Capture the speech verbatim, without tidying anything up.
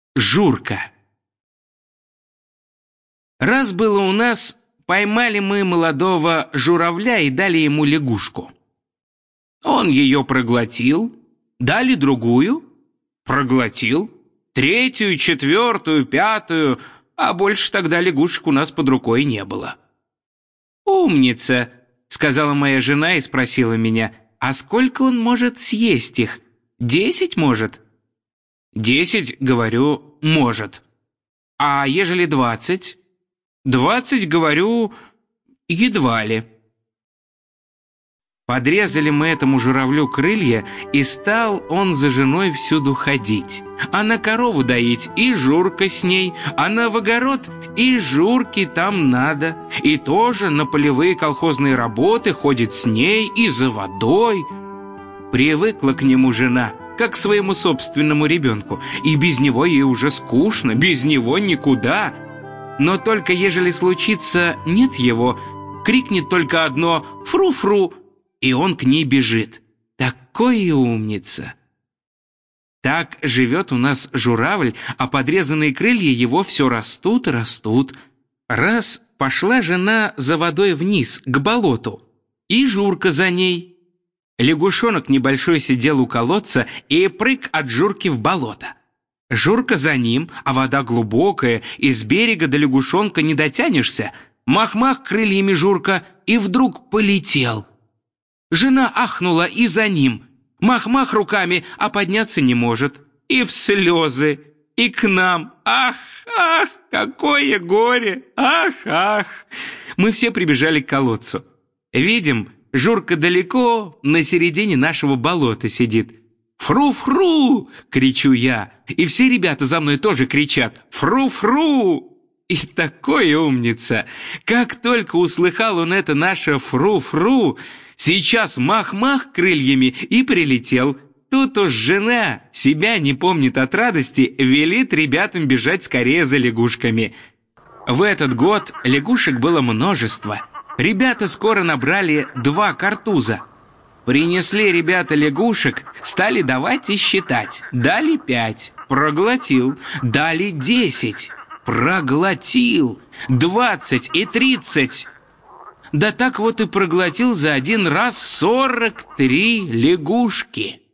Журка. Раз было у нас, поймали мы молодого журавля и дали ему лягушку. Он ее проглотил, дали другую, проглотил, третью, четвертую, пятую, а больше тогда лягушек у нас под рукой не было. «Умница», — сказала моя жена и спросила меня, «а сколько он может съесть их? Десять, может?» «Десять, говорю, может. А ежели двадцать?» «Двадцать, говорю, едва ли». Подрезали мы этому журавлю крылья, и стал он за женой всюду ходить. А на корову доить, и Журка с ней, а на в огород, и Журке там надо. И тоже на полевые колхозные работы ходит с ней и за водой. Привыкла к нему жена, как к своему собственному ребенку, и без него ей уже скучно, без него никуда. Но только ежели случится нет его, крикнет только одно «фру-фру», и он к ней бежит. Такой умница! Так живет у нас журавль, а подрезанные крылья его все растут и растут. Раз пошла жена за водой вниз, к болоту, и Журка за ней. Лягушонок небольшой сидел у колодца и прыг от Журки в болото. Журка за ним, а вода глубокая, и с берега до лягушонка не дотянешься. Мах-мах крыльями Журка, и вдруг полетел. Жена ахнула и за ним. Мах-мах руками, а подняться не может. И в слезы, и к нам. Ах, ах, какое горе! Ах, ах! Мы все прибежали к колодцу. Видим, Журка далеко на середине нашего болота сидит. «Фру-фру!» — кричу я, и все ребята за мной тоже кричат «Фру-фру!» И такой умница! Как только услыхал он это наше «фру-фру», сейчас мах-мах крыльями и прилетел. Тут уж жена себя не помнит от радости, велит ребятам бежать скорее за лягушками. В этот год лягушек было множество. Ребята скоро набрали два картуза. Принесли ребята лягушек, стали давать и считать. Дали пять, проглотил. Дали десять, проглотил. Двадцать и тридцать. Да так вот и проглотил за один раз сорок три лягушки.